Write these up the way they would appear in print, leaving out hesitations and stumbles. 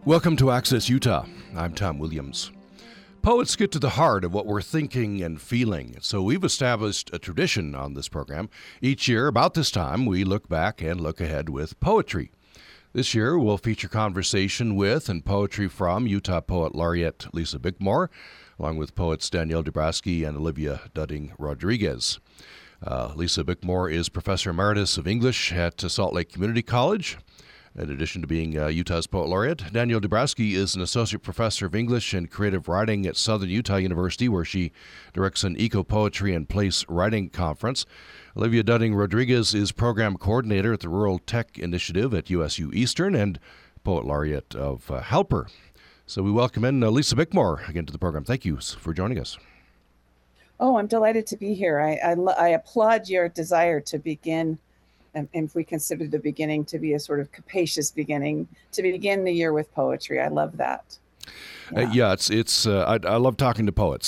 Welcome to Access Utah. I'm Tom Williams. Poets get to the heart of what we're thinking and feeling, so we've established a tradition on this program. Each year, about this time, we look back and look ahead with poetry. This year, we'll feature conversation with and poetry from Utah Poet Laureate Lisa Bickmore, along with poets Danielle Dubrasky and Olivia Dudding Rodriguez. Lisa Bickmore is Professor Emeritus of English at Salt Lake Community College. In addition to being Utah's Poet Laureate, Danielle Dubrasky is an Associate Professor of English and Creative Writing at Southern Utah University, where she directs an Eco-Poetry and Place Writing Conference. Olivia Dudding Rodriguez is Program Coordinator at the Rural Tech Initiative at USU Eastern and Poet Laureate of Helper. So we welcome in Lisa Bickmore again to the program. Thank you for joining us. Oh, I'm delighted to be here. I applaud your desire to begin, and if we consider the beginning to be a sort of capacious beginning, to begin the year with poetry. I love that. Yeah, I love talking to poets.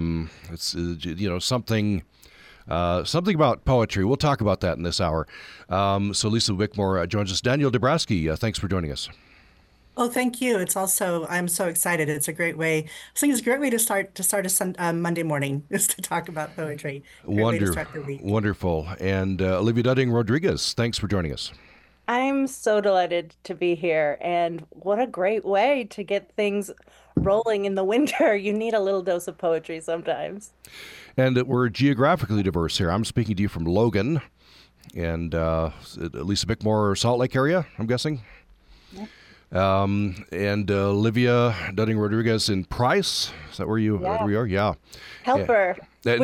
Something about poetry. We'll talk about that in this hour. So Lisa Bickmore joins us. Danielle Dubrasky, thanks for joining us. Oh, thank you. I'm so excited. It's a great way. I think it's a great way to start a Monday morning is to talk about poetry. Great way to start the week. Wonderful. And Olivia Dudding Rodriguez, thanks for joining us. I'm so delighted to be here, and what a great way to get things rolling in the winter. You need a little dose of poetry sometimes. And we're geographically diverse here. I'm speaking to you from Logan, and Lisa Bickmore, Salt Lake area, I'm guessing. Yeah. And Olivia Dudding Rodriguez in Price. Is that where you are? Yeah. Helper. Yeah.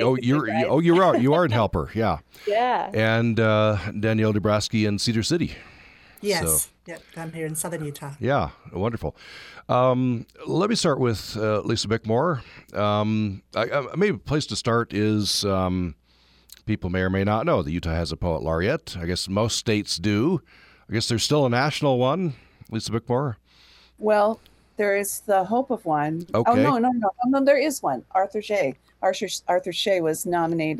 You are in Helper. Yeah. Yeah. And Danielle Dubrasky in Cedar City. Yes. Yep. I'm here in Southern Utah. Yeah. Wonderful. Let me start with Lisa Bickmore. Maybe a place to start is people may or may not know that Utah has a Poet Laureate. I guess most states do. I guess there's still a national one. Lisa Bickmore? Well, there is the hope of one. Okay. Oh, no, there is one. Arthur Shea. Arthur Shea was named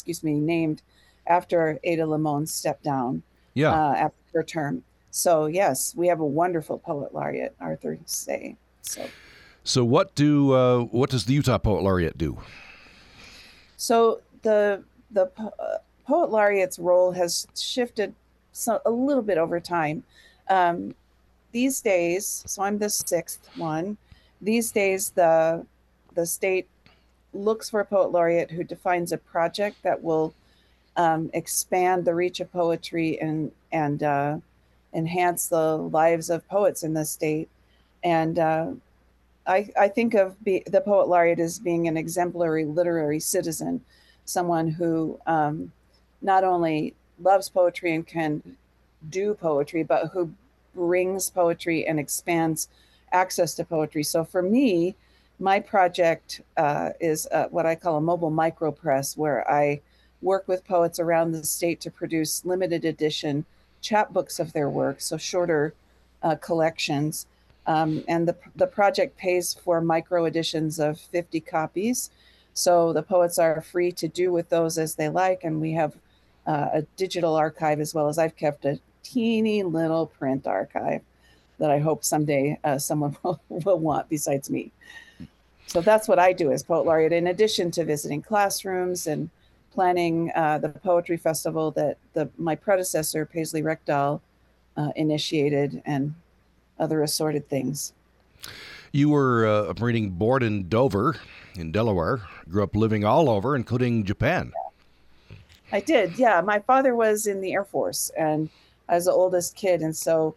after Ada Limon stepped down after her term. So, yes, we have a wonderful Poet Laureate, Arthur Shea. So what does the Utah Poet Laureate do? So the Poet Laureate's role has shifted a little bit over time. These days, so I'm the sixth one. These days, the state looks for a Poet Laureate who defines a project that will expand the reach of poetry and enhance the lives of poets in the state. And I think of the Poet Laureate as being an exemplary literary citizen, someone who not only loves poetry and can do poetry, but who brings poetry and expands access to poetry. So for me, my project is what I call a mobile micropress, where I work with poets around the state to produce limited edition chapbooks of their work, so shorter collections. And the project pays for micro editions of 50 copies. So the poets are free to do with those as they like. And we have a digital archive, as well as I've kept a teeny little print archive that I hope someday someone will want besides me. So that's what I do as Poet Laureate, in addition to visiting classrooms and planning the poetry festival that my predecessor, Paisley Reckdahl, initiated, and other assorted things. You were born in Dover, in Delaware, grew up living all over, including Japan. I did, yeah. My father was in the Air Force, and I was the oldest kid, and so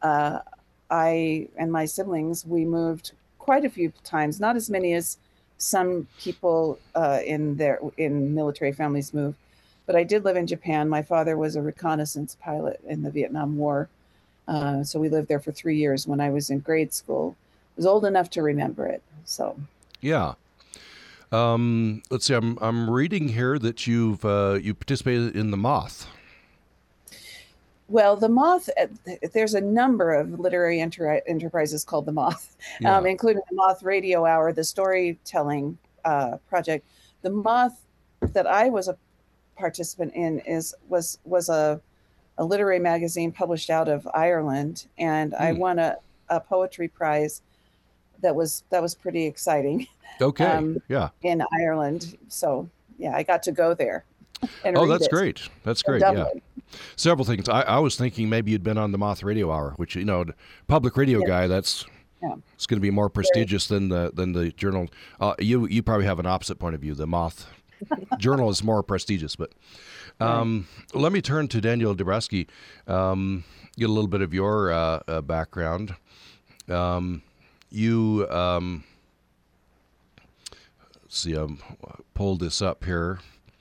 I and my siblings, we moved quite a few times, not as many as some people in military families move, but I did live in Japan. My father was a reconnaissance pilot in the Vietnam War, so we lived there for 3 years when I was in grade school. I was old enough to remember it. So yeah. Let's see. I'm reading here that you participated in the Moth. Well, the Moth, there's a number of literary enterprises called the Moth, including the Moth Radio Hour, the storytelling project. The Moth that I was a participant in was a literary magazine published out of Ireland, and I won a poetry prize that was pretty exciting. Okay. Yeah. In Ireland. So yeah, I got to go there and Oh, read that's it great. That's in great. Yeah. Dublin. Several things. I was thinking maybe you'd been on the Moth Radio Hour, which, the public radio Yeah. guy, it's Yeah. going to be more prestigious than the journal. You probably have an opposite point of view. The Moth Journal is more prestigious, but let me turn to Danielle Dubravsky. Get a little bit of your background. You see, pulled this up here.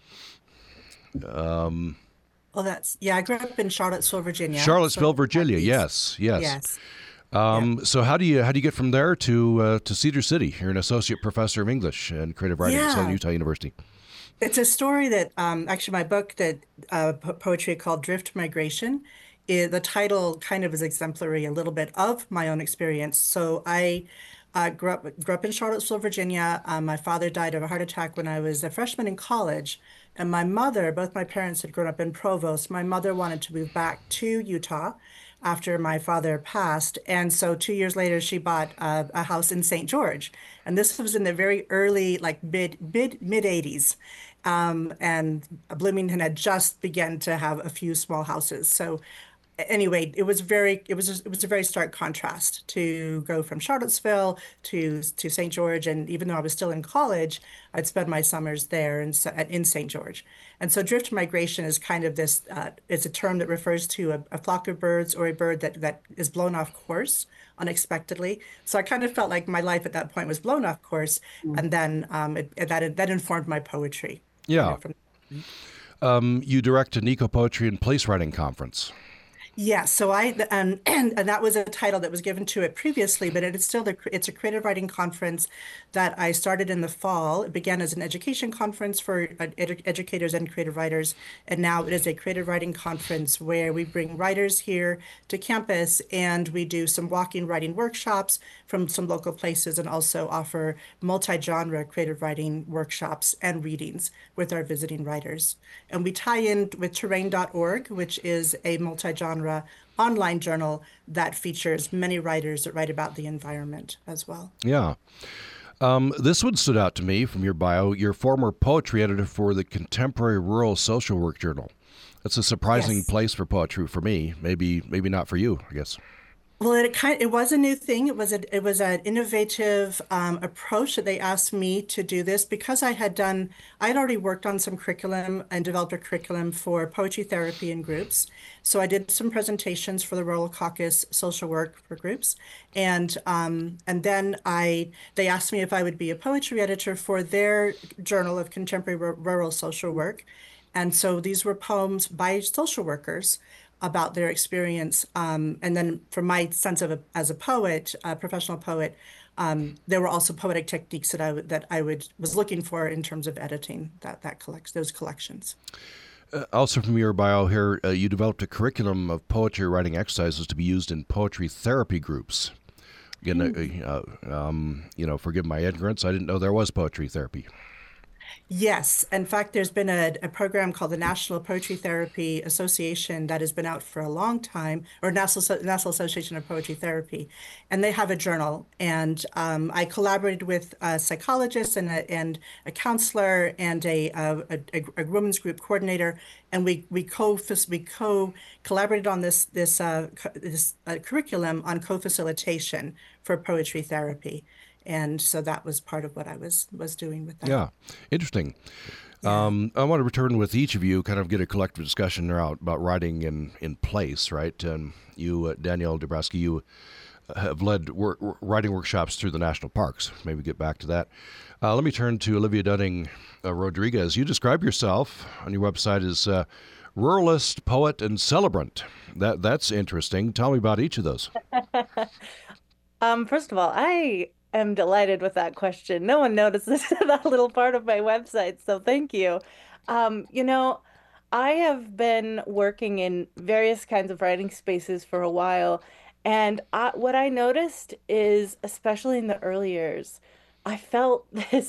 Well, I grew up in Charlottesville, Virginia. Charlottesville, So Virginia. Northeast. Yes. Yes. So how do you get from there to Cedar City? You're an associate professor of English and creative writing at Southern Yeah. Utah University. It's a story that actually my book that poetry called Drift Migration. The title kind of is exemplary a little bit of my own experience. So I grew up in Charlottesville, Virginia. My father died of a heart attack when I was a freshman in college, and my mother, both my parents had grown up in Provo. So my mother wanted to move back to Utah after my father passed, and so 2 years later she bought a house in St. George, and this was in the very early, like mid 80s. And Bloomington had just begun to have a few small houses. So anyway, it was a very stark contrast to go from Charlottesville to St. George. And even though I was still in college, I'd spend my summers there in St. George. And so drift migration is kind of this, it's a term that refers to a flock of birds or a bird that is blown off course unexpectedly. So I kind of felt like my life at that point was blown off course. And then that informed my poetry. Yeah. From You direct an eco poetry and place writing conference. Yeah, so and that was a title that was given to it previously, but it's a creative writing conference that I started in the fall. It began as an education conference for educators and creative writers, and now it is a creative writing conference where we bring writers here to campus and we do some walking writing workshops from some local places and also offer multi-genre creative writing workshops and readings with our visiting writers. And we tie in with terrain.org, which is a multi-genre online journal that features many writers that write about the environment as well. Yeah. This one stood out to me from your bio. You're former poetry editor for the Contemporary Rural Social Work Journal. That's a surprising Yes. place for poetry for me. Maybe not for you, I guess. Well, it was a new thing. It was an innovative approach that they asked me to do this because I'd already worked on some curriculum and developed a curriculum for poetry therapy in groups. So I did some presentations for the Rural Caucus social work for groups, and then they asked me if I would be a poetry editor for their Journal of Contemporary Rural Social Work, and so these were poems by social workers about their experience. And then from my sense of as a poet, a professional poet, there were also poetic techniques that I was looking for in terms of editing those collections. Also from your bio here, you developed a curriculum of poetry writing exercises to be used in poetry therapy groups. Again, forgive my ignorance, I didn't know there was poetry therapy. Yes. In fact, there's been a program called the National Poetry Therapy Association that has been out for a long time, or National Association of Poetry Therapy, and they have a journal. And I collaborated with a psychologist and a counselor and a women's group coordinator, and we collaborated on this curriculum on co-facilitation for poetry therapy. And so that was part of what I was doing with that. Yeah, interesting. Yeah. I want to return with each of you, kind of get a collective discussion now about writing in place, right? And you, Danielle Dubravsky, you have led writing workshops through the national parks. Maybe get back to that. Let me turn to Olivia Dunning Rodriguez. You describe yourself on your website as ruralist, poet, and celebrant. That's interesting. Tell me about each of those. First of all, I am delighted with that question. No one notices that little part of my website, so thank you. I have been working in various kinds of writing spaces for a while, and what I noticed is, especially in the early years, I felt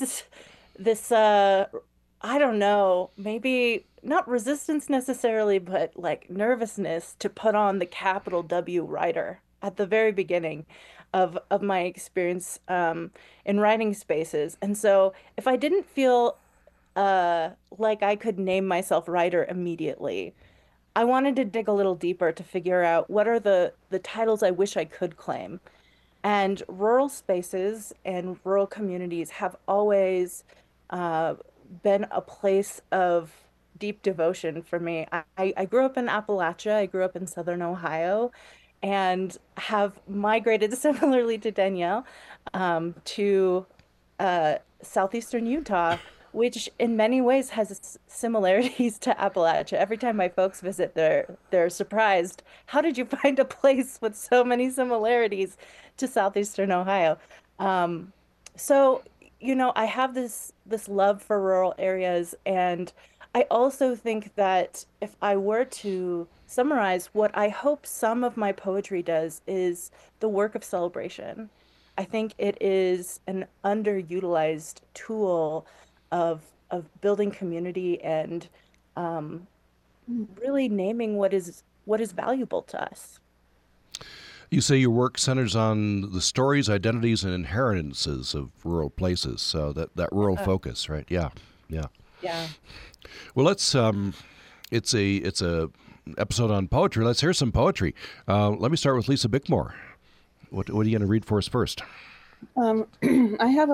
this I don't know, maybe not resistance necessarily, but like nervousness to put on the capital W writer. at the very beginning of my experience in writing spaces. And so if I didn't feel like I could name myself writer immediately, I wanted to dig a little deeper to figure out what are the titles I wish I could claim. And rural spaces and rural communities have always uh, been a place of deep devotion for me. I grew up in Appalachia, I grew up in Southern Ohio, and have migrated similarly to Danielle to southeastern Utah, which in many ways has similarities to Appalachia. Every time my folks visit, they're surprised. How did you find a place with so many similarities to southeastern Ohio? Um, so, I have this love for rural areas, and I also think that if I were to summarize what I hope some of my poetry does is the work of celebration. I think it is an underutilized tool of building community and um, really naming what is valuable to us. You say your work centers on the stories, identities, and inheritances of rural places. So that rural focus, right? Yeah, yeah. Yeah. Well, it's a episode on poetry. Let's hear some poetry. Let me start with Lisa Bickmore. What are you going to read for us first? I have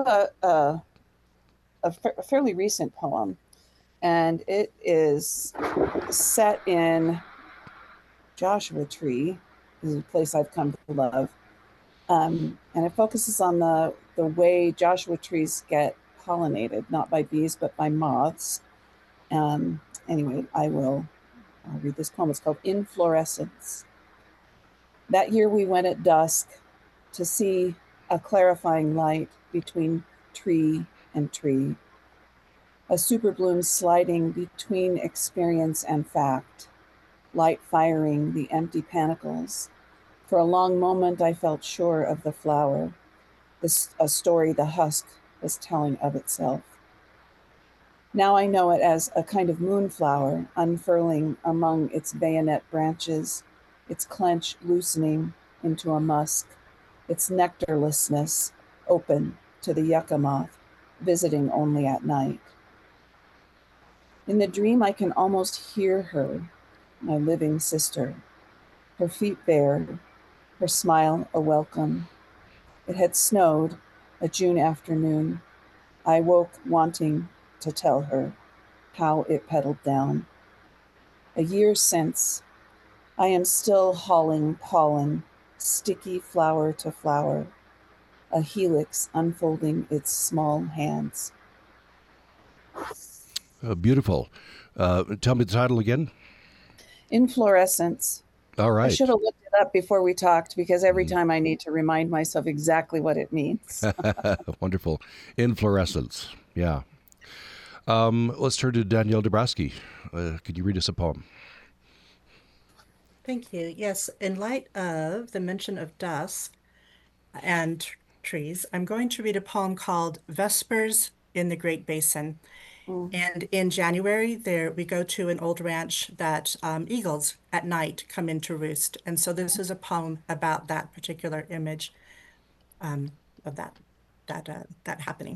a fairly recent poem, and it is set in Joshua Tree. This is a place I've come to love. And it focuses on the way Joshua trees get pollinated, not by bees, but by moths. Anyway, I'll read this poem. It's called Inflorescence. That year we went at dusk to see a clarifying light between tree and tree, a superbloom sliding between experience and fact, light firing the empty panicles. For a long moment, I felt sure of the flower, a story the husk was telling of itself. Now I know it as a kind of moonflower unfurling among its bayonet branches, its clench loosening into a musk, its nectarlessness open to the yucca moth, visiting only at night. In the dream, I can almost hear her, my living sister, her feet bare, her smile a welcome. It had snowed a June afternoon. I woke wanting to tell her how it pedaled down. A year since, I am still hauling pollen, sticky flower to flower, a helix unfolding its small hands. Beautiful. Tell me the title again. Inflorescence. All right. I should have looked it up before we talked, because every time I need to remind myself exactly what it means. Wonderful. Inflorescence. Yeah. Let's turn to Danielle Dabrowski. Could you read us a poem? Thank you. Yes, in light of the mention of dusk and trees, I'm going to read a poem called Vespers in the Great Basin. And in January, there we go to an old ranch that eagles at night come in to roost. And so this is a poem about that particular image of that happening.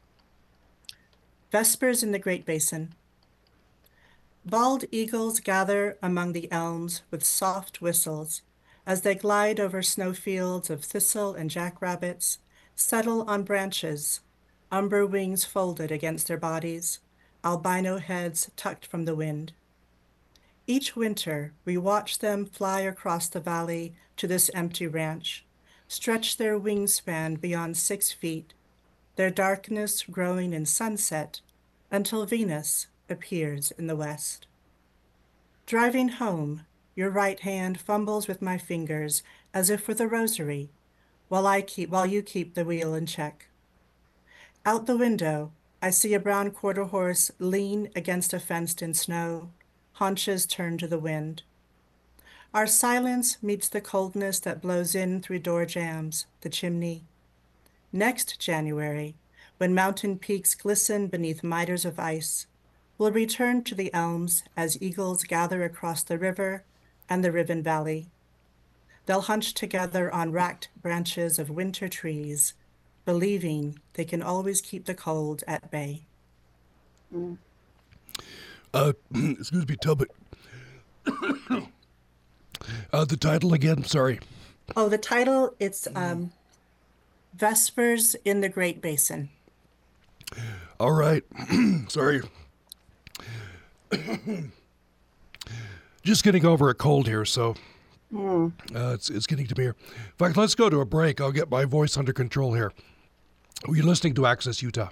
Vespers in the Great Basin. Bald eagles gather among the elms with soft whistles as they glide over snowfields of thistle and jackrabbits, settle on branches, umber wings folded against their bodies, albino heads tucked from the wind. Each winter, we watch them fly across the valley to this empty ranch, stretch their wingspan beyond 6 feet, their darkness growing in sunset until Venus appears in the west. Driving home, your right hand fumbles with my fingers as if with a rosary, while you keep the wheel in check. Out the window, I see a brown quarter horse lean against a fenced-in snow, haunches turned to the wind. Our silence meets the coldness that blows in through door jambs, the chimney. Next January, when mountain peaks glisten beneath miters of ice, we'll return to the elms as eagles gather across the river and the Riven Valley. They'll hunch together on racked branches of winter trees, believing they can always keep the cold at bay. Excuse me, Tubby. The title again, sorry. Oh, the title, it's Vespers in the Great Basin. All right. Sorry. Just getting over a cold here, so it's getting to me here. In fact, let's go to a break. I'll get my voice under control here. Are you listening to Access Utah?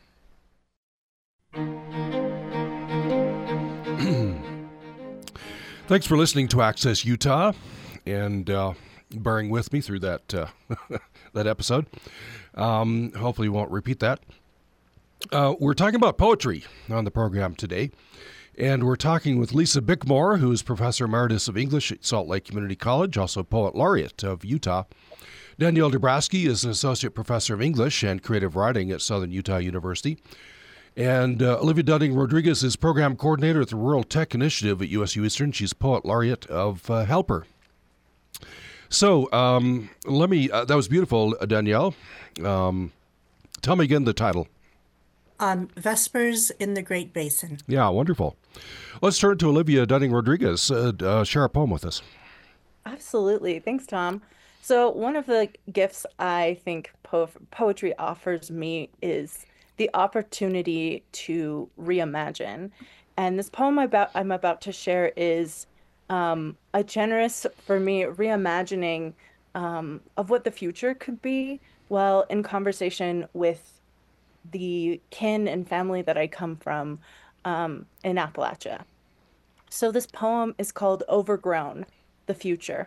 Thanks for listening to Access Utah and bearing with me through that that episode. Hopefully, we won't repeat that. We're talking about poetry on the program today, and we're talking with Lisa Bickmore, who is Professor Emeritus of English at Salt Lake Community College, also Poet Laureate of Utah. Danielle Dabrowski is an Associate Professor of English and Creative Writing at Southern Utah University. And Olivia Dunning Rodriguez is Program Coordinator at the Rural Tech Initiative at USU Eastern. She's Poet Laureate of Helper. So let me, that was beautiful, Danielle. Tell me again the title. Vespers in the Great Basin. Yeah, wonderful. Let's turn to Olivia Dunning Rodriguez. Share a poem with us. Absolutely. Thanks, Tom. So one of the gifts I think poetry offers me is the opportunity to reimagine. And this poem I'm about to share is a generous, for me, reimagining of what the future could be, while in conversation with the kin and family that I come from in Appalachia. So this poem is called Overgrown, the Future.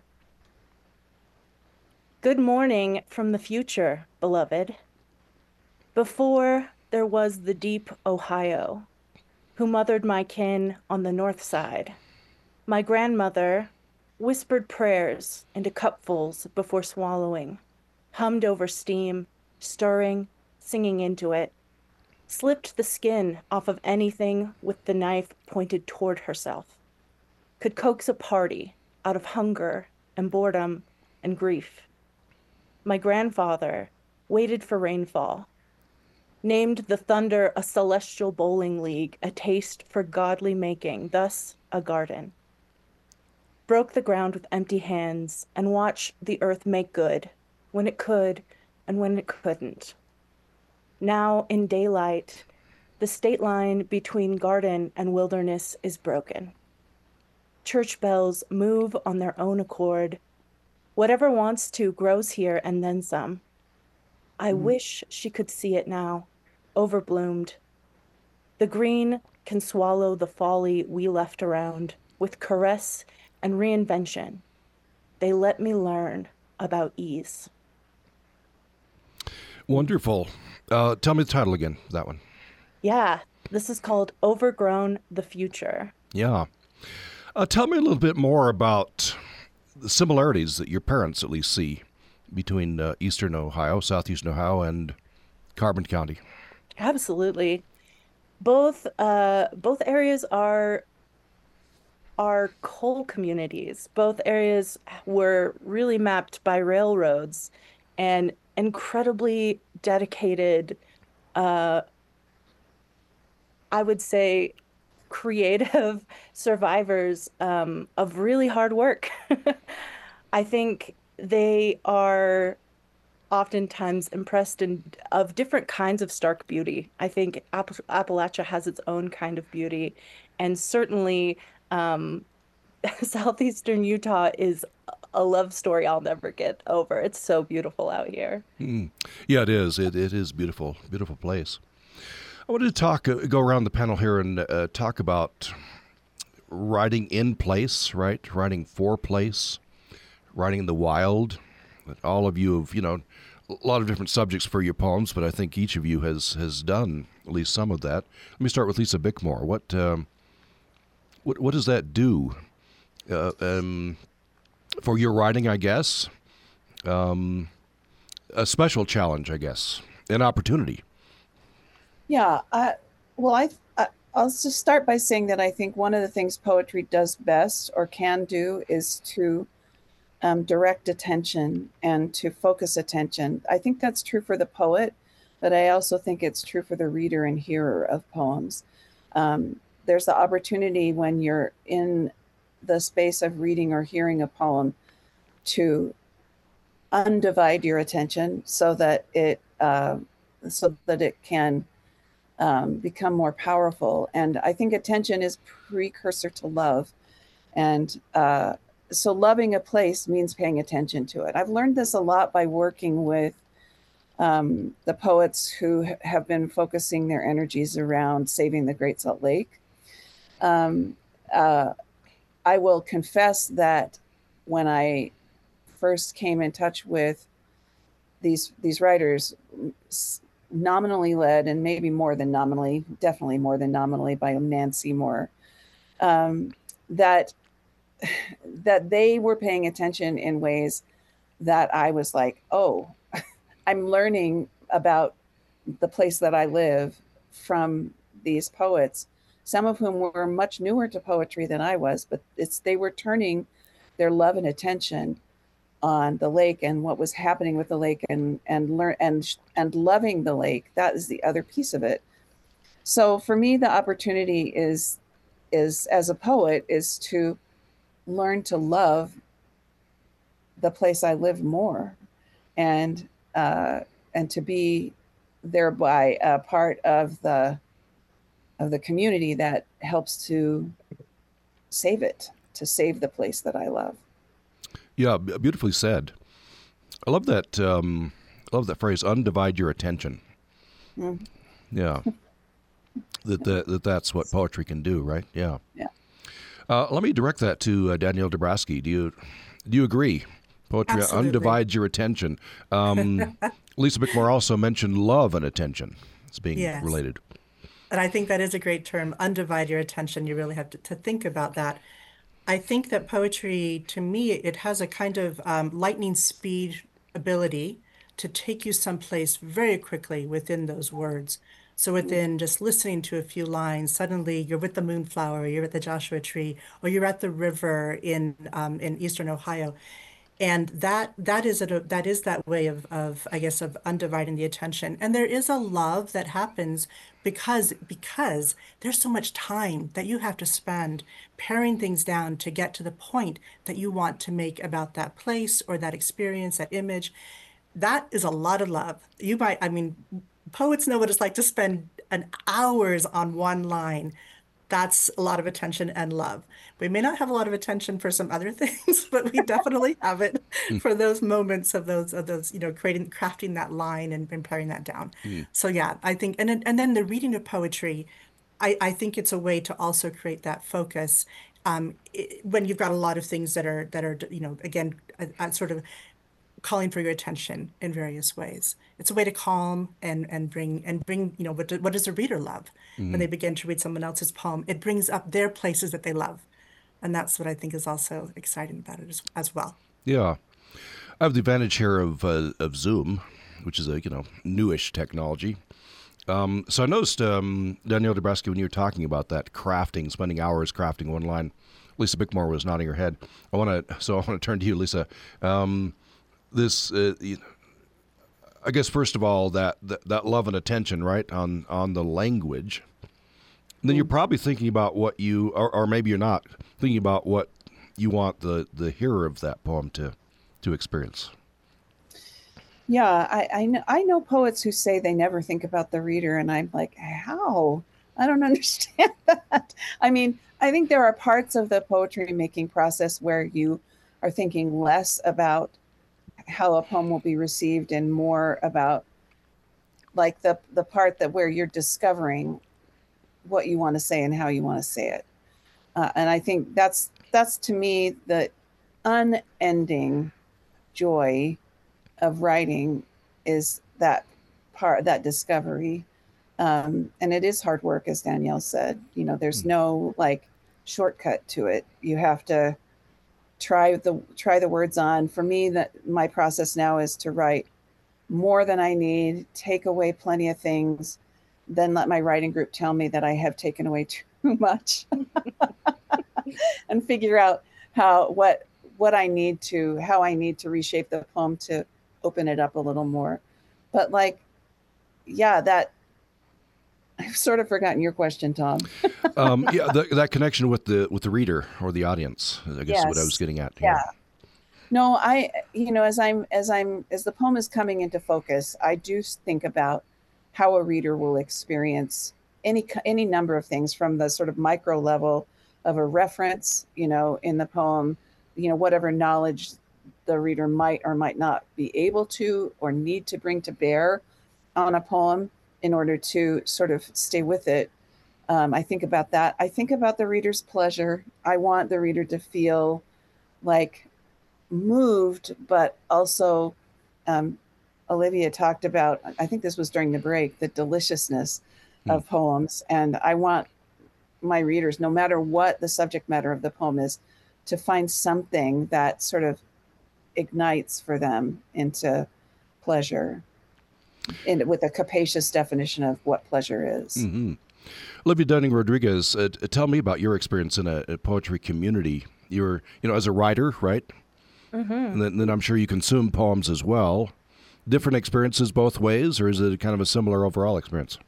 Good morning from the future, beloved. Before there was the deep Ohio, who mothered my kin on the north side. My grandmother whispered prayers into cupfuls before swallowing, hummed over steam, stirring, singing into it, slipped the skin off of anything with the knife pointed toward herself, could coax a party out of hunger and boredom and grief. My grandfather waited for rainfall, named the thunder a celestial bowling league, a taste for godly making, thus a garden. Broke the ground with empty hands and watched the earth make good when it could and when it couldn't. Now in daylight, the state line between garden and wilderness is broken. Church bells move on their own accord. Whatever wants to grows here and then some. I wish she could see it now, overbloomed. The green can swallow the folly we left around with caress and reinvention. They let me learn about ease. Wonderful. Tell me the title again, that one. Yeah, this is called Overgrown, the Future. Yeah. Tell me a little bit more about the similarities that your parents at least see between eastern Ohio, southeastern Ohio, and Carbon County. Absolutely. Both areas are coal communities. Both areas were really mapped by railroads and incredibly dedicated, I would say, creative survivors of really hard work. I think they are oftentimes impressed of different kinds of stark beauty. I think Appalachia has its own kind of beauty, and certainly southeastern Utah is a love story I'll never get over. It's so beautiful out here. Yeah, it is. It is beautiful, beautiful place. I wanted to go around the panel here and talk about writing in place, right? Writing for place, writing in the wild. All of you have, a lot of different subjects for your poems, but I think each of you has done at least some of that. Let me start with Lisa Bickmore. What does that do for your writing, I guess? A special challenge, I guess, an opportunity. Yeah. I'll just start by saying that I think one of the things poetry does best or can do is to direct attention and to focus attention. I think that's true for the poet, but I also think it's true for the reader and hearer of poems. There's the opportunity when you're in the space of reading or hearing a poem to undivide your attention so that it can become more powerful. And I think attention is precursor to love. And so loving a place means paying attention to it. I've learned this a lot by working with the poets who have been focusing their energies around saving the Great Salt Lake. I will confess that when I first came in touch with these writers, nominally led, and maybe more than nominally, definitely more than nominally, by Nancy Moore, that they were paying attention in ways that I was like, oh, I'm learning about the place that I live from these poets, some of whom were much newer to poetry than I was, but they were turning their love and attention on the lake and what was happening with the lake and loving the lake. That is the other piece of it. So for me, the opportunity is as a poet is to learn to love the place I live more, and to be thereby a part of the community that helps to save it, to save the place that I love. Yeah, beautifully said. I love that. Phrase, "Undivide your attention." Mm. Yeah, that's what poetry can do, right? Yeah. Yeah. Let me direct that to Danielle Dabrowski. Do you agree? Poetry undivides your attention. Lisa Bickmore also mentioned love and attention as being related. And I think that is a great term, undivide your attention. You really have to think about that. I think that poetry, to me, it has a kind of lightning speed ability to take you someplace very quickly within those words. So within just listening to a few lines, suddenly you're with the moonflower, you're at the Joshua Tree, or you're at the river in Eastern Ohio. And that is that way of I guess of undividing the attention. And there is a love that happens because there's so much time that you have to spend paring things down to get to the point that you want to make about that place or that experience, that image. That is a lot of love. Poets know what it's like to spend hours on one line. That's a lot of attention and love. We may not have a lot of attention for some other things, but we definitely have it for those moments of those, crafting that line and paring that down. So yeah, I think, and then the reading of poetry, I think it's a way to also create that focus when you've got a lot of things that are again, sort of calling for your attention in various ways. It's a way to calm and bring what does a reader love when they begin to read someone else's poem? It brings up their places that they love, and that's what I think is also exciting about it as well. Yeah, I have the advantage here of Zoom, which is a newish technology. So I noticed Danielle Dabrowski, when you were talking about that crafting, spending hours crafting one line, Lisa Bickmore was nodding her head. I want to turn to you, Lisa. This, I guess, first of all, that love and attention, right, on the language. And then you're probably thinking about what you, or maybe you're not, thinking about what you want the hearer of that poem to experience. Yeah, I know poets who say they never think about the reader, and I'm like, how? I don't understand that. I mean, I think there are parts of the poetry making process where you are thinking less about how a poem will be received and more about like the part where you're discovering what you want to say and how you want to say it. And I think that's to me the unending joy of writing is that part, that discovery. And it is hard work, as Danielle said. There's no like shortcut to it. You have to try the words on. For me, that my process now is to write more than I need, take away plenty of things, then let my writing group tell me that I have taken away too much and figure out what I need to, how I need to reshape the poem to open it up a little more. But like, yeah, that I've sort of forgotten your question, Tom. Yeah, that connection with the reader or the audience, I guess, is what I was Yes. getting at Yeah. here. No, as the poem is coming into focus, I do think about how a reader will experience any number of things from the sort of micro level of a reference, in the poem, whatever knowledge the reader might or might not be able to or need to bring to bear on a poem in order to sort of stay with it. I think about that. I think about the reader's pleasure. I want the reader to feel like moved, but also um, Olivia talked about, I think this was during the break, the deliciousness Hmm. of poems. And I want my readers, no matter what the subject matter of the poem is, to find something that sort of ignites for them into pleasure, and with a capacious definition of what pleasure is. Hmm. Olivia Dunning Rodriguez, tell me about your experience in a poetry community. You're, as a writer, right? Hmm. And then I'm sure you consume poems as well. Different experiences both ways, or is it kind of a similar overall experience?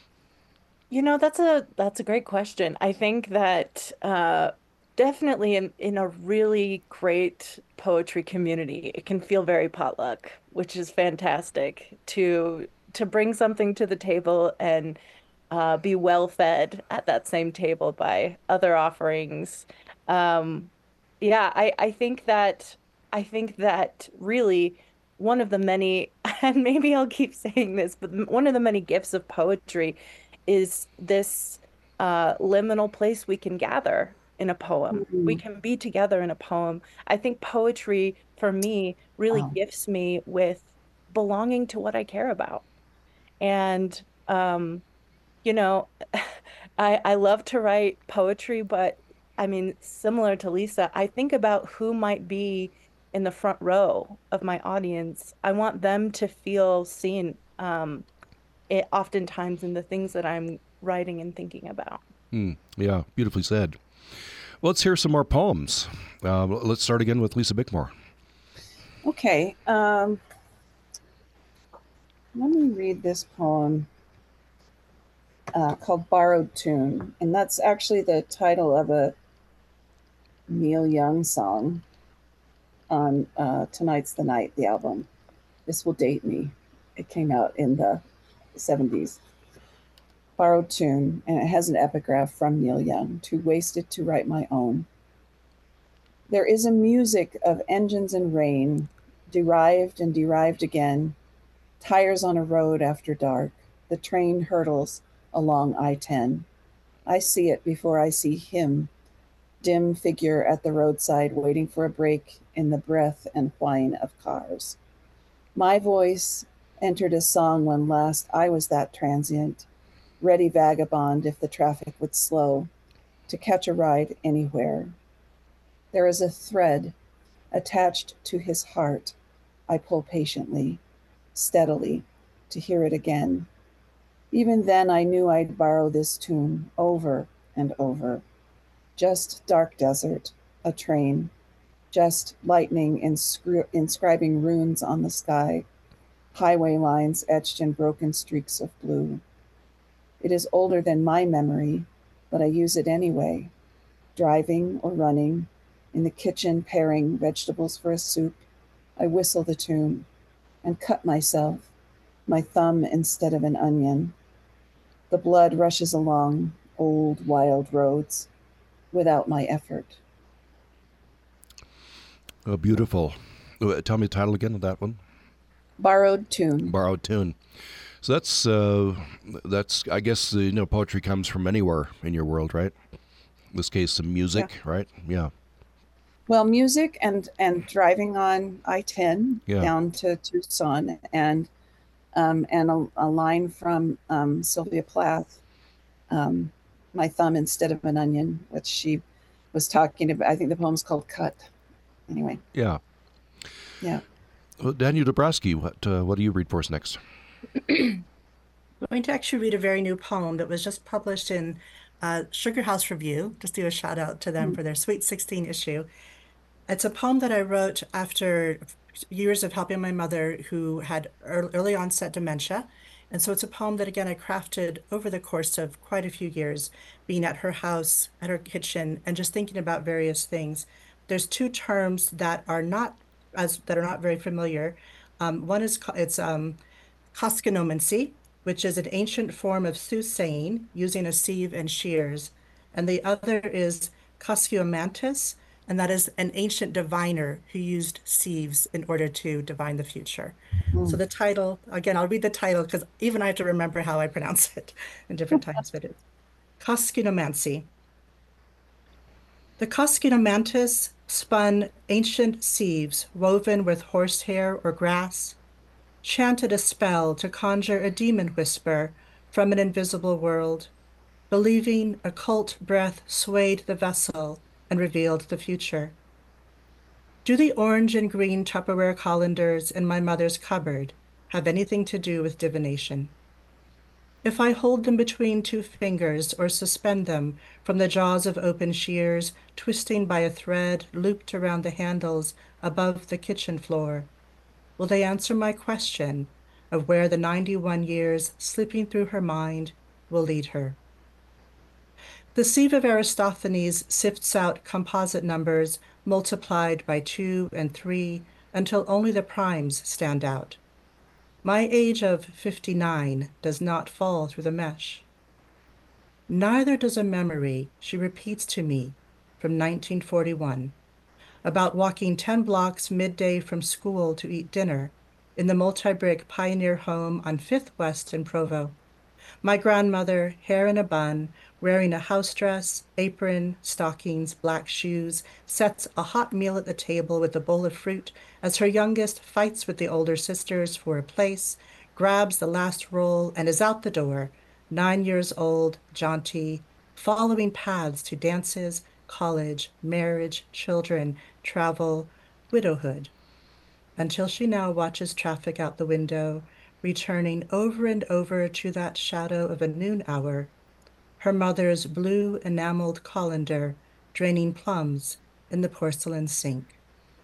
That's a great question. I think that definitely in a really great poetry community, it can feel very potluck, which is fantastic to bring something to the table and be well fed at that same table by other offerings. Um, yeah, I think that really one of the many, and maybe I'll keep saying this, but one of the many gifts of poetry is this liminal place we can gather in a poem. We Mhm. can be together in a poem. I think poetry for me really Wow. gifts me with belonging to what I care about. And you know, I love to write poetry, but I mean, similar to Lisa, I think about who might be in the front row of my audience. I want them to feel seen, oftentimes in the things that I'm writing and thinking about. Hmm. Yeah, beautifully said. Well, let's hear some more poems. Let's start again with Lisa Bickmore. Okay. Let me read this poem called Borrowed Tune. And that's actually the title of a Neil Young song on Tonight's the Night, the album. This will date me. It came out in the 70s. Borrowed Tune, and it has an epigraph from Neil Young: too wasted to write my own. There is a music of engines and rain, derived and derived again, tires on a road after dark. The train hurtles along I-10. I see it before I see him, dim figure at the roadside waiting for a break in the breath and whine of cars. My voice entered a song when last I was that transient, ready vagabond if the traffic would slow, to catch a ride anywhere. There is a thread attached to his heart. I pull patiently, steadily, to hear it again. Even then, I knew I'd borrow this tune over and over. Just dark desert, a train, just lightning inscribing runes on the sky, highway lines etched in broken streaks of blue. It is older than my memory, but I use it anyway. Driving or running, in the kitchen paring vegetables for a soup, I whistle the tune and cut myself, my thumb instead of an onion. The blood rushes along old wild roads without my effort. Oh, beautiful. Tell me the title again of that one. Borrowed Tune. Borrowed Tune. So that's I guess poetry comes from anywhere in your world, right? In this case, some Yeah. music, right? Yeah, Well, music and driving on I-10 yeah, down to Tucson, and a line from Sylvia Plath, um, "My thumb instead of an onion," which she was talking about. I think the poem's called "Cut." Anyway, yeah. yeah. Well, Daniel Dabrowski, what do you read for us next? I'm going to actually read a very new poem that was just published in Sugar House Review. Just do a shout out to them for their Sweet 16 issue. It's a poem that I wrote after years of helping my mother who had early onset dementia. And so it's a poem that, again, I crafted over the course of quite a few years, being at her house, at her kitchen, and just thinking about various things. There's two terms that are not very familiar. One is it's koskinomancy, which is an ancient form of soothsaying using a sieve and shears, and the other is koskiomantis, and that is an ancient diviner who used sieves in order to divine the future. So Mm. the title, again, I'll read the title because even I have to remember how I pronounce it in different times, but it's koskinomancy. The koskinomantis spun ancient sieves woven with horsehair or grass, chanted a spell to conjure a demon whisper from an invisible world, believing occult breath swayed the vessel and revealed the future. Do the orange and green Tupperware colanders in my mother's cupboard have anything to do with divination? If I hold them between two fingers or suspend them from the jaws of open shears, twisting by a thread looped around the handles above the kitchen floor, will they answer my question of where the 91 years slipping through her mind will lead her? The sieve of Aristophanes sifts out composite numbers multiplied by 2 and 3 until only the primes stand out. My age of 59 does not fall through the mesh. Neither does a memory she repeats to me from 1941 about walking 10 blocks midday from school to eat dinner in the multi-brick pioneer home on 5th West in Provo. My grandmother, hair in a bun, wearing a house dress, apron, stockings, black shoes, sets a hot meal at the table with a bowl of fruit as her youngest fights with the older sisters for a place, grabs the last roll, and is out the door, 9 years old, jaunty, following paths to dances, college, marriage, children, travel, widowhood, until she now watches traffic out the window, returning over and over to that shadow of a noon hour, her mother's blue enameled colander draining plums in the porcelain sink.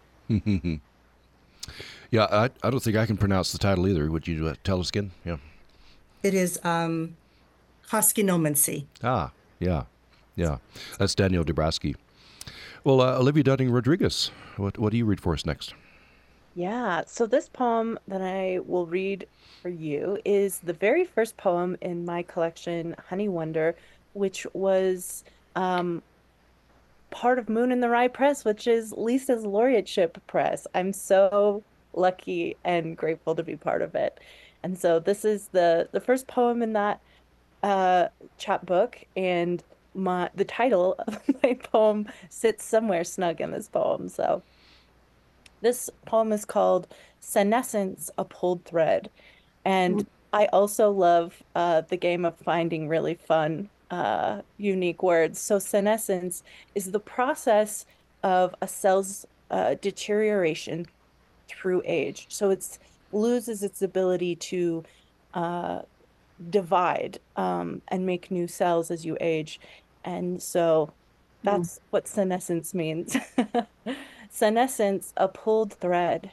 Yeah, I don't think I can pronounce the title either. Would you tell us again? Yeah. It is koskinomancy. Ah, yeah. Yeah. That's Daniel Dabrowski. Well, Olivia Dunning Rodriguez, what do you read for us next? Yeah, so this poem that I will read for you is the very first poem in my collection, Honey Wonder, which was part of Moon in the Rye Press, which is Lisa's laureateship press. I'm so lucky and grateful to be part of it. And so this is the first poem in that chapbook, and the title of my poem sits somewhere snug in this poem. So this poem is called Senescence, a Pulled Thread. And I also love the game of finding really fun, unique words. So senescence is the process of a cell's deterioration through age. So it loses its ability to divide and make new cells as you age. And so that's what senescence means. Senescence, a pulled thread.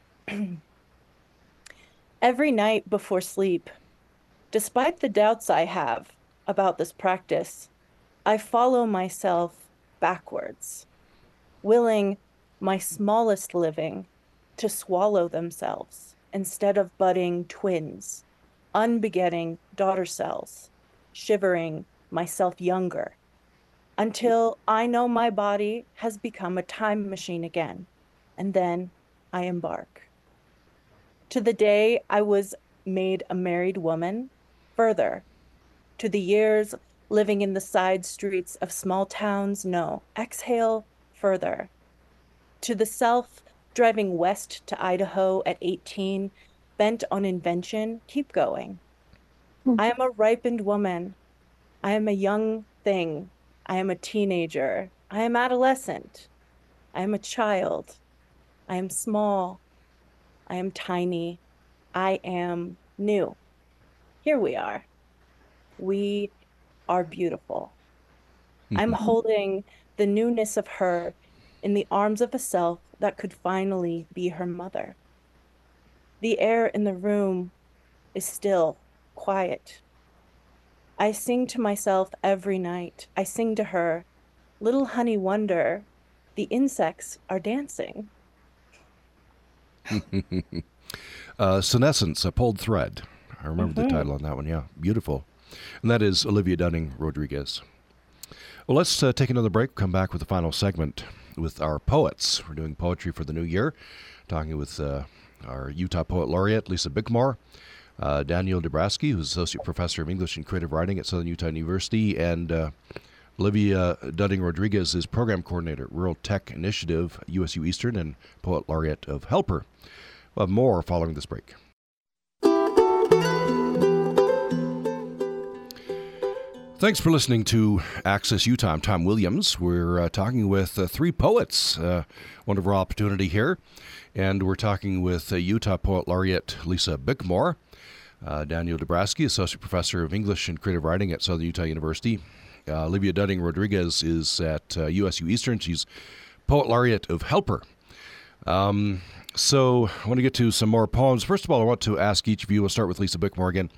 Every night before sleep, despite the doubts I have about this practice, I follow myself backwards, willing my smallest living to swallow themselves instead of budding twins, unbegetting daughter cells, shivering myself younger, until I know my body has become a time machine again, and then I embark. To the day I was made a married woman, further, to the years living in the side streets of small towns, no, exhale further, to the self driving west to Idaho at 18, bent on invention, keep going. I am a ripened woman. I am a young thing. I am a teenager. I am adolescent. I am a child. I am small. I am tiny. I am new. Here we are. We are beautiful. I'm holding the newness of her in the arms of a self that could finally be her mother. The air in the room is still, quiet. I sing to myself every night. I sing to her, little honey wonder, the insects are dancing. Senescence, a pulled thread. I remember the title on that one. Yeah, beautiful. And that is Olivia Dunning Rodriguez. Well, let's take another break. Come back with the final segment with our poets. We're doing poetry for the new year, talking with our Utah Poet Laureate, Lisa Bickmore, Daniel Dabrowski, who's Associate Professor of English and Creative Writing at Southern Utah University, and Olivia Dunning Rodriguez is Program Coordinator at Rural Tech Initiative, USU Eastern, and Poet Laureate of Helper. We'll have more following this break. Thanks for listening to Access Utah. I'm Tom Williams. We're talking with three poets, wonderful opportunity here. And we're talking with Utah Poet Laureate Lisa Bickmore, Daniel Dabrowski, Associate Professor of English and Creative Writing at Southern Utah University. Olivia Dunning Rodriguez is at USU Eastern. She's Poet Laureate of Helper. So I want to get to some more poems. First of all, I want to ask each of you, we'll start with Lisa Bickmore again.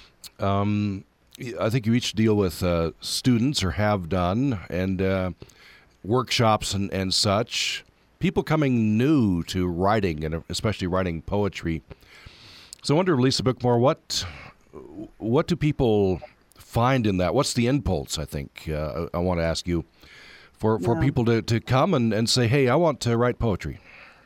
I think you each deal with students or have done, and workshops and such. People coming new to writing, and especially writing poetry. So I wonder, Lisa Bickmore, what do people find in that? What's the impulse, I think, I want to ask you, for people to come and say, hey, I want to write poetry?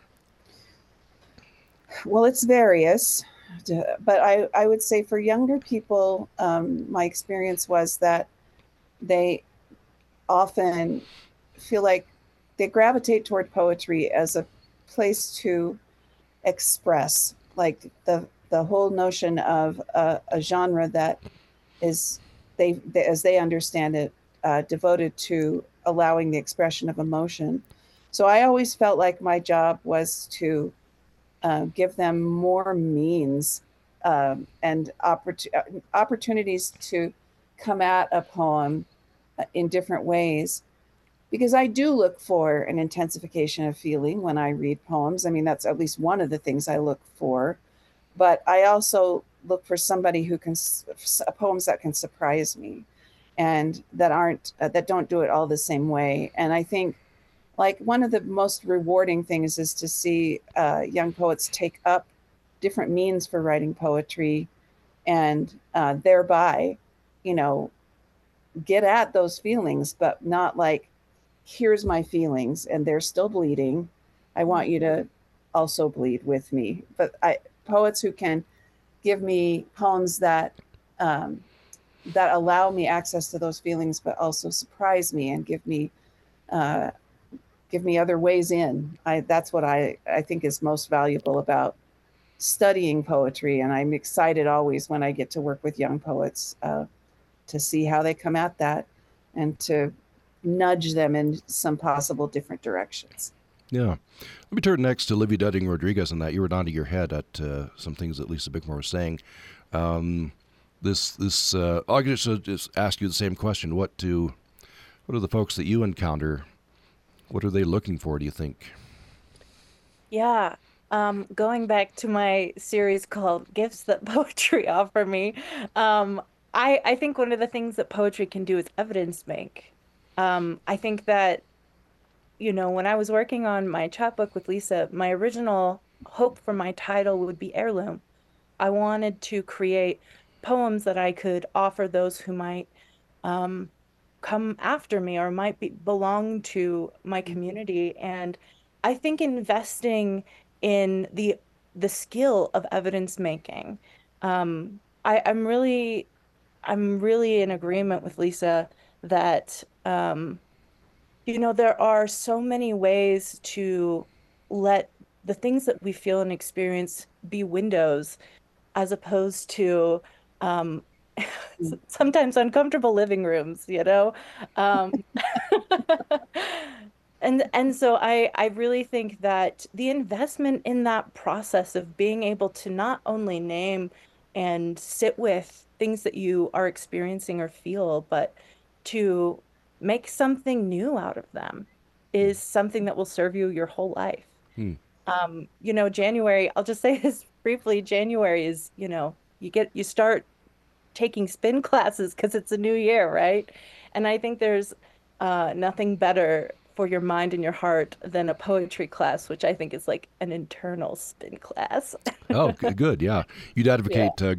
Well, it's various. But I would say for younger people, my experience was that they often feel like they gravitate toward poetry as a place to express, like the whole notion of a genre that is, as they understand it, devoted to allowing the expression of emotion. So I always felt like my job was to give them more means and opportunities to come at a poem in different ways. Because I do look for an intensification of feeling when I read poems. I mean, that's at least one of the things I look for. But I also look for somebody who can, poems that can surprise me and that don't do it all the same way. And I think, like, one of the most rewarding things is to see young poets take up different means for writing poetry and thereby, get at those feelings, but not like, here's my feelings and they're still bleeding. I want you to also bleed with me. But poets who can give me poems that allow me access to those feelings, but also surprise me and give me other ways in. That's what I think is most valuable about studying poetry. And I'm excited always when I get to work with young poets to see how they come at that and to nudge them in some possible different directions. Yeah. Let me turn next to Olivia Dunning Rodriguez on that. You were nodding your head at some things that Lisa Bickmore was saying. I'll just ask you the same question. What are the folks that you encounter? What are they looking for, do you think? Yeah. Going back to my series called Gifts That Poetry Offer Me, I think one of the things that poetry can do is evidence make. I think that, when I was working on my chapbook with Lisa, my original hope for my title would be Heirloom. I wanted to create poems that I could offer those who might come after me or might belong to my community. And I think investing in the skill of evidence making, I'm really in agreement with Lisa that there are so many ways to let the things that we feel and experience be windows, as opposed to sometimes uncomfortable living rooms, And so I really think that the investment in that process of being able to not only name and sit with things that you are experiencing or feel, but to make something new out of them. is something that will serve you your whole life. Hmm. January, I'll just say this briefly. January is, you start taking spin classes because it's a new year, right? And I think there's nothing better for your mind and your heart than a poetry class, which I think is like an internal spin class. Oh, good. Yeah. You'd advocate Yeah.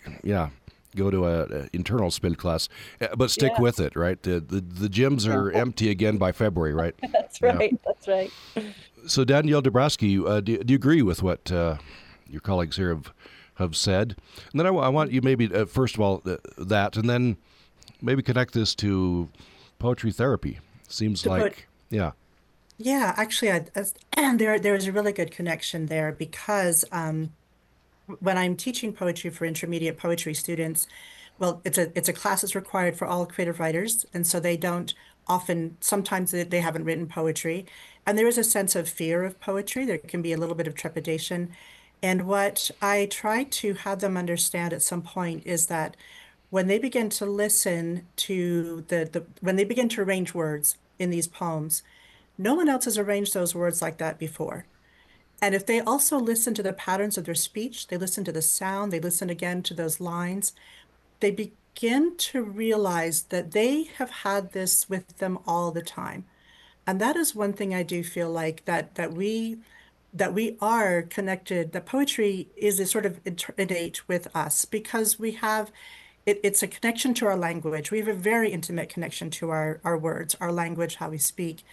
go to a internal spin class, but stick Yeah, with it, right? The gyms Yeah. are empty again by February, right? that's Yeah. right. That's right. So Danielle Dabrowski, do you agree with what your colleagues here have said? And then I want you maybe first of all that, and then maybe connect this to poetry therapy. Seems To put, like yeah. yeah, actually, there is a really good connection there because when I'm teaching poetry for intermediate poetry students, well, it's a class that's required for all creative writers, and so they don't often, sometimes they haven't written poetry, and there is a sense of fear of poetry. There can be a little bit of trepidation. And what I try to have them understand at some point is that when they begin to listen to when they begin to arrange words in these poems, no one else has arranged those words like that before. And if they also listen to the patterns of their speech, they listen to the sound, they listen again to those lines, they begin to realize that they have had this with them all the time. And that is one thing I do feel like that we are connected, that poetry is a sort of innate with us because it's a connection to our language. We have a very intimate connection to our words, our language, how we speak.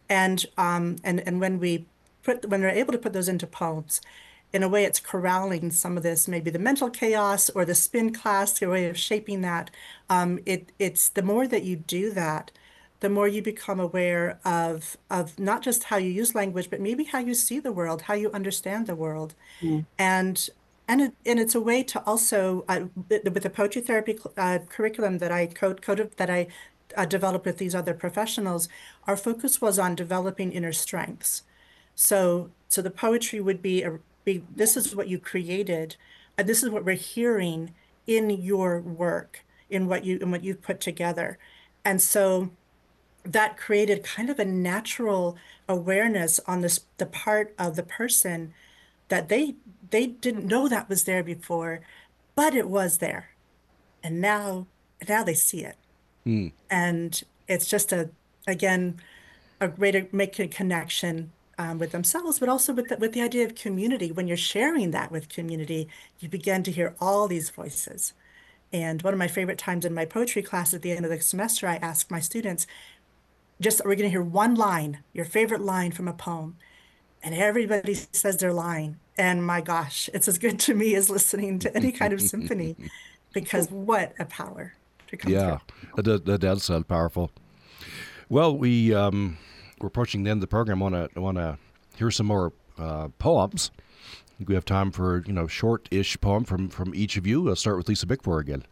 And when we're able to put those into poems, in a way it's corralling some of this, maybe the mental chaos or the spin class, the way of shaping that. It's the more that you do that, the more you become aware of not just how you use language, but maybe how you see the world, how you understand the world. Mm. And it's a way to also with the poetry therapy curriculum that I coded that I developed with these other professionals. Our focus was on developing inner strengths. So the poetry would be this is what you created, and this is what we're hearing in your work, in what you've put together, and so that created kind of a natural awareness on the part of the person that they didn't know that was there before, but it was there, and now they see it, Hmm. and it's just again a way to make a connection with themselves, but also with the idea of community. When you're sharing that with community, you begin to hear all these voices. And one of my favorite times in my poetry class at the end of the semester, I ask my students, just we're going to hear one line, your favorite line from a poem. And everybody says their line. And my gosh, it's as good to me as listening to any kind of symphony, because what a power to come Yeah, through. that does sound powerful. Well, we're approaching the end of the program. I want to hear some more poems. I think we have time for short-ish poem from each of you. I'll start with Lisa Bickmore again.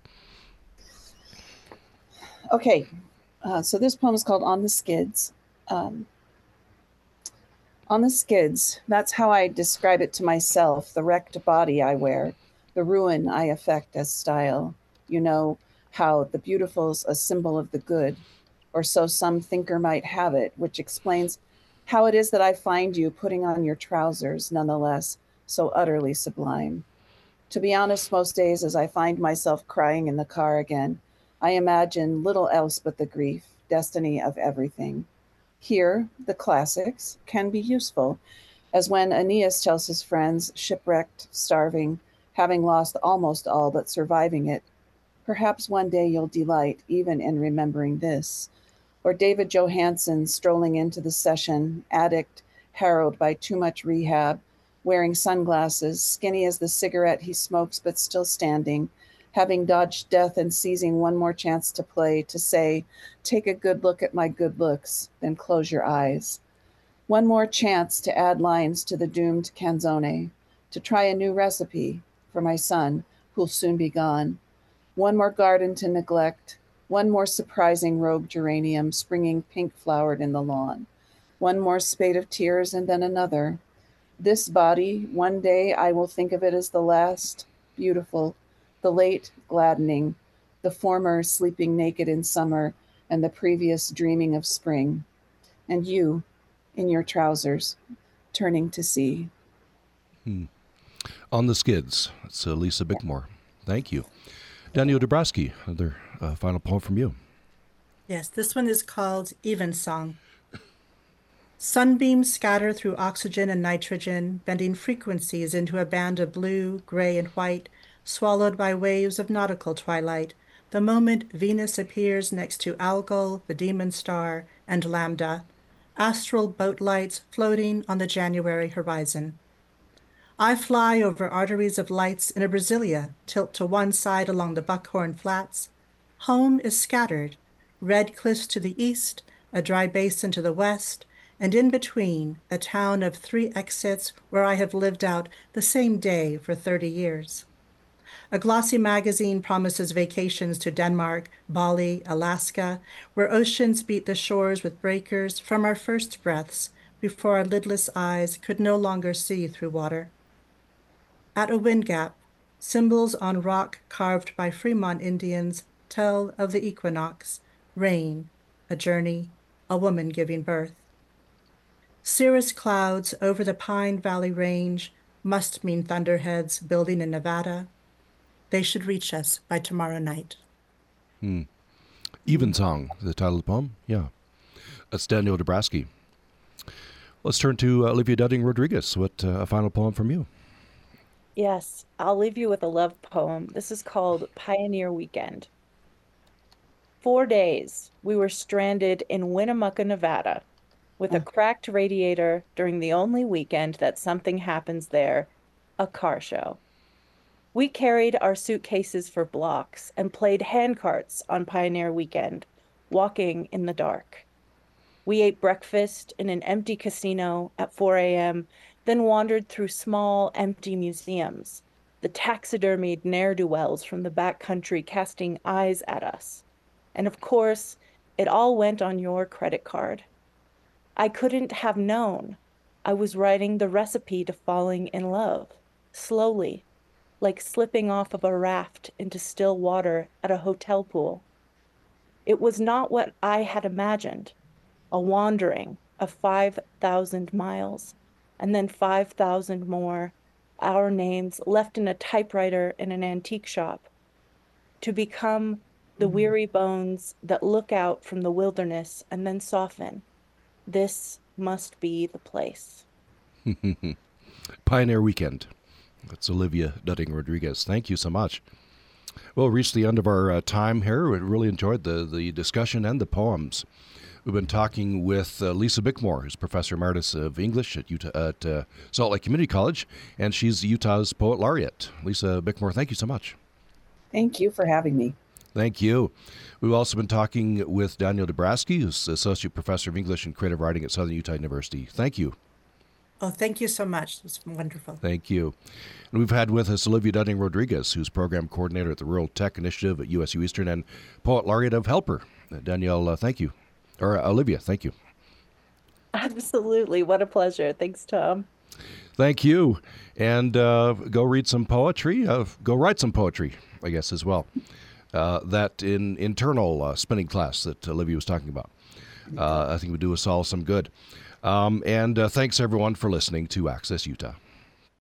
Okay, so this poem is called On the Skids. Um, on the skids, that's how I describe it to myself, the wrecked body I wear, the ruin I affect as style. You know how the beautiful's a symbol of the good, or so some thinker might have it, which explains how it is that I find you putting on your trousers, nonetheless, so utterly sublime. To be honest, most days as I find myself crying in the car again, I imagine little else but the grief, destiny of everything. Here, the classics can be useful, as when Aeneas tells his friends, shipwrecked, starving, having lost almost all but surviving it, perhaps one day you'll delight even in remembering this. Or David Johansen strolling into the session, addict, harrowed by too much rehab, wearing sunglasses, skinny as the cigarette he smokes but still standing, having dodged death and seizing one more chance to play, to say, take a good look at my good looks, then close your eyes. One more chance to add lines to the doomed canzone, to try a new recipe for my son, who'll soon be gone. One more garden to neglect, one more surprising rogue geranium springing pink flowered in the lawn. One more spate of tears and then another. This body, one day I will think of it as the last, beautiful, the late gladdening, the former sleeping naked in summer, and the previous dreaming of spring. And you, in your trousers, turning to sea. On the Skids. It's Lisa Bickmore. Thank you. Danielle Dabrowski, another final poem from you. Yes, this one is called Evensong. Sunbeams scatter through oxygen and nitrogen, bending frequencies into a band of blue, gray, and white, swallowed by waves of nautical twilight, the moment Venus appears next to Algol, the demon star, and Lambda, astral boat lights floating on the January horizon. I fly over arteries of lights in a Brasilia, tilt to one side along the Buckhorn Flats. Home is scattered, red cliffs to the east, a dry basin to the west, and in between, a town of 3 exits where I have lived out the same day for 30 years. A glossy magazine promises vacations to Denmark, Bali, Alaska, where oceans beat the shores with breakers from our first breaths before our lidless eyes could no longer see through water. At a wind gap, symbols on rock carved by Fremont Indians tell of the equinox, rain, a journey, a woman giving birth. Cirrus clouds over the Pine Valley Range must mean thunderheads building in Nevada. They should reach us by tomorrow night. Evensong, the title of the poem? Yeah. That's Danielle Dabrowski. Let's turn to Olivia Dudding Rodriguez. What a final poem from you? Yes, I'll leave you with a love poem. This is called Pioneer Weekend. 4 days we were stranded in Winnemucca, Nevada, with a cracked radiator during the only weekend that something happens there, a car show. We carried our suitcases for blocks and played handcarts on Pioneer Weekend, walking in the dark. We ate breakfast in an empty casino at 4 a.m., then wandered through small, empty museums, the taxidermied ne'er-do-wells from the backcountry casting eyes at us. And of course, it all went on your credit card. I couldn't have known. I was writing the recipe to falling in love, slowly, like slipping off of a raft into still water at a hotel pool. It was not what I had imagined, a wandering of 5,000 miles, and then 5,000 more, our names left in a typewriter in an antique shop, to become the weary bones that look out from the wilderness and then soften. This must be the place. Pioneer Weekend. That's Olivia Dudding Rodriguez. Thank you so much. Well, reached the end of our time here. We really enjoyed the discussion and the poems. We've been talking with Lisa Bickmore, who's Professor Emeritus of English at Salt Lake Community College, and she's Utah's Poet Laureate. Lisa Bickmore, thank you so much. Thank you for having me. Thank you. We've also been talking with Danielle Dabrowski, who's Associate Professor of English and Creative Writing at Southern Utah University. Thank you. Oh, thank you so much. It's wonderful. Thank you. And we've had with us Olivia Dudding Rodriguez, who's Program Coordinator at the Rural Tech Initiative at USU Eastern and Poet Laureate of Helper. Danielle, thank you. Or Olivia, thank you. Absolutely. What a pleasure. Thanks, Tom. Thank you. And go read some poetry. Go write some poetry, I guess, as well. That internal spinning class that Olivia was talking about. I think would do us all some good. And thanks, everyone, for listening to Access Utah.